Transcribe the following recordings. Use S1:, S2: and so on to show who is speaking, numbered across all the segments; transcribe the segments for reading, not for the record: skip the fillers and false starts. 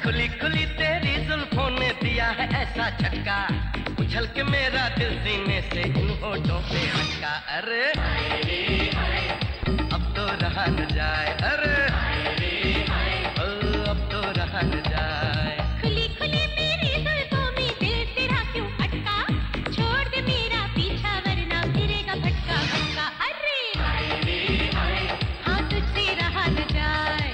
S1: खुली खुली तेरी जुल्फों ने दिया है ऐसा झटका, उछल के मेरा दिल सीने से इन होठों पे हटका। अरे अब तो रहा न जाए, अरे अब तो रहा न जाए।
S2: खुली खुली मेरी जुल्फों में दिल तेरा क्यों अटका, छोड़ दे मेरा पीछा वरना फिरेगा भटका भटका। अरे हाँ तुझसे रहा न जाए,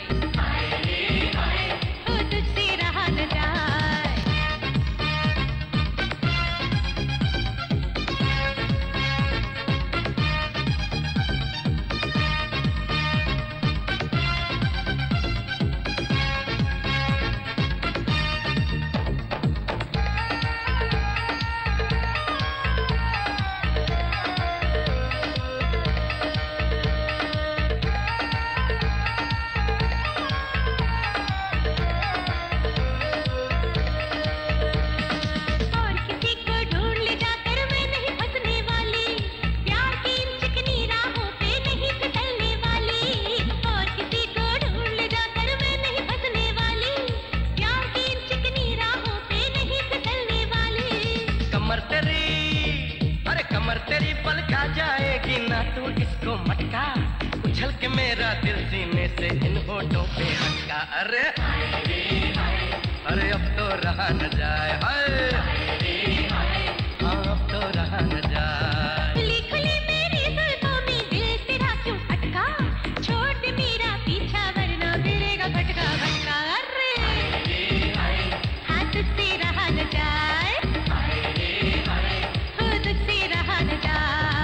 S2: हो तुझसे रहा न जाए।
S1: कमर तेरी पल खा जाएगी ना तू इसको मटका, उछल के मेरा दिल सीने से इन होठों पे हटका। अरे अब तो रहा न जाए, हाँ अब तो रहा न जाए।
S2: खुली खुली मेरी जुल्फों में दिल तेरा क्यों अटका, छोड़ दे मेरा पीछा वरना फिरेगा भटका भटका। अरे हाँ तुझसे रहा न जाए, हो तुझसे रहा न जाए।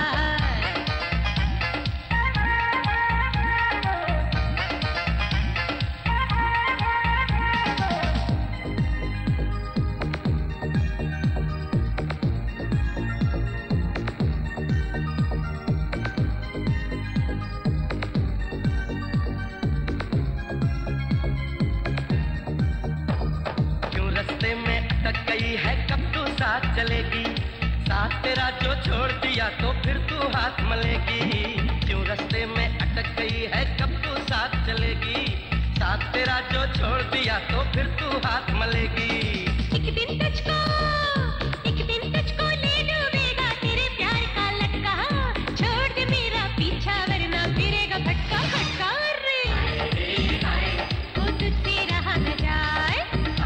S1: में अटक गई है कब तू साथ चलेगी, साथ तेरा जो छोड़ दिया तो फिर तू हाथ मलेगी। क्यों रास्ते में अटक गई है कब तू साथ चलेगी, साथ तेरा जो छोड़ दिया तो फिर तू हाथ मलेगी।
S2: एक दिन तुझको ले डूबेगा तेरे प्यार का लटका, छोड़ दे मेरा पीछा वरना फिरेगा भटका भटका। वो तुझसे रहा न जाए,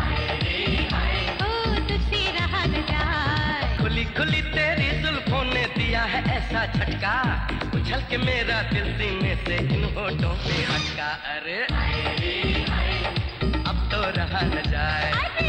S1: खुली खुली तेरी जुल्फों ने दिया है ऐसा झटका, उछल के मेरा दिल सीने से इन होठों पे हटका। अरे अब तो रहा न जाए।